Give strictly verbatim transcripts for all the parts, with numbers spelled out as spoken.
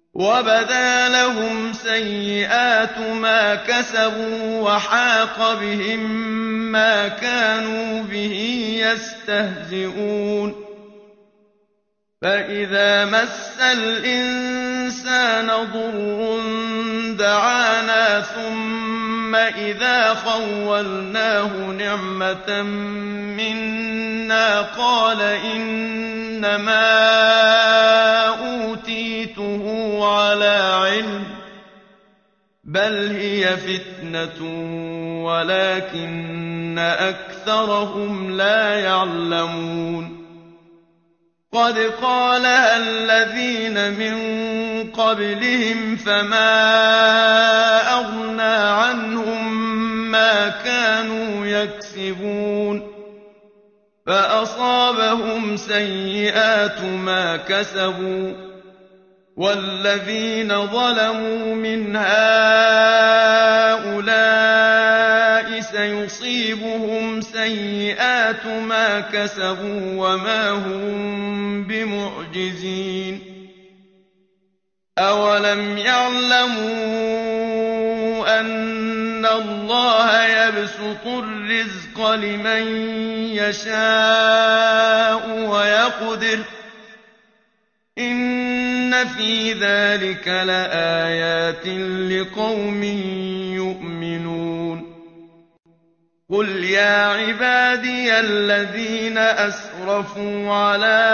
وَبَدَا لَهُمْ سَيِّئَاتُ مَا كَسَبُوا وَحَاقَ بِهِم مَّا كَانُوا بِهِ يَسْتَهْزِئُونَ فَإِذَا مَسَّ الْإِنسَانَ ضُرٌّ دَعَانَا ثُمَّ إِذَا خَوَّلْنَاهُ نِعْمَةً مِّنَّا قَالَ إِنَّمَا أُوتِيتُهُ عَلَىٰ عِلْمٍ ۚ بَلْ هِيَ فِتْنَةٌ وَلَٰكِنَّ أَكْثَرَهُمْ لَا يَعْلَمُونَ قَدْ قَالَهَا الَّذِينَ مِن قَبْلِهِمْ فَمَا أَغْنَىٰ عَنْهُم مَّا كَانُوا يَكْسِبُونَ فَأَصَابَهُمْ سَيِّئَاتُ مَا كَسَبُوا ۚ وَالَّذِينَ ظَلَمُوا مِنْ هَٰؤُلَاءِ سَيُصِيبُهُمْ سَيِّئَاتُ مَا كَسَبُوا وَمَا هُم بِمُعْجِزِينَ أَوَلَمْ يَعْلَمُوا أَنَّ اللَّهَ يَبْسُطُ الرِّزْقَ لِمَن يَشَاءُ وَيَقْدِرُ ۚ إِنَّ فِي ذَٰلِكَ لَآيَاتٍ لِّقَوْمٍ يُؤْمِنُونَ قُلْ يَا عِبَادِيَ الَّذِينَ أَسْرَفُوا عَلَىٰ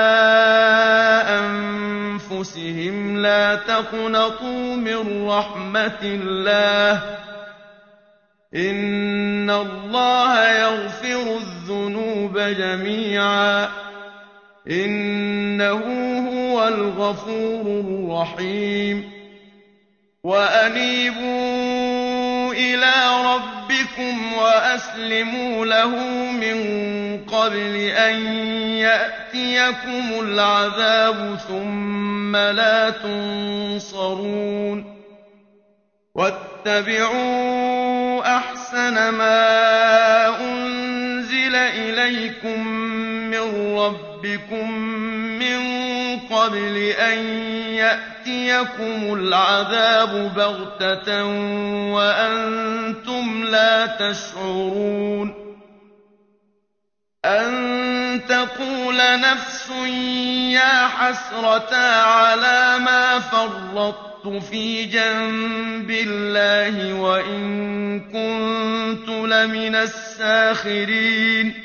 أَنفُسِهِمْ لَا تَقْنَطُوا مِن رَّحْمَةِ اللَّهِ ۚ إِنَّ اللَّهَ يَغْفِرُ الذُّنُوبَ جَمِيعًا ۚ إِنَّهُ هُوَ الْغَفُورُ الرَّحِيمُ وَأَنِيبُوا إِلَىٰ رَبِّكُمْ وَأَسْلِمُوا لَهُ مِن قَبْلِ أَن يَأْتِيَكُمُ الْعَذَابُ ثُمَّ لَا تُنصَرُونَ وَاتَّبِعُوا أَحْسَنَ مَا أُنزِلَ إِلَيْكُم مِّن رَّبِّكُم مِّن قَبْلِ أَن يَأْتِيَكُمُ الْعَذَابُ بَغْتَةً وَأَنتُمْ لَا تَشْعُرُونَ أَن تَقُولَ نَفْسٌ يَا حَسْرَتَا عَلَىٰ مَا فَرَّطتُ فِي جَنبِ اللَّهِ وَإِن كُنتُ لَمِنَ السَّاخِرِينَ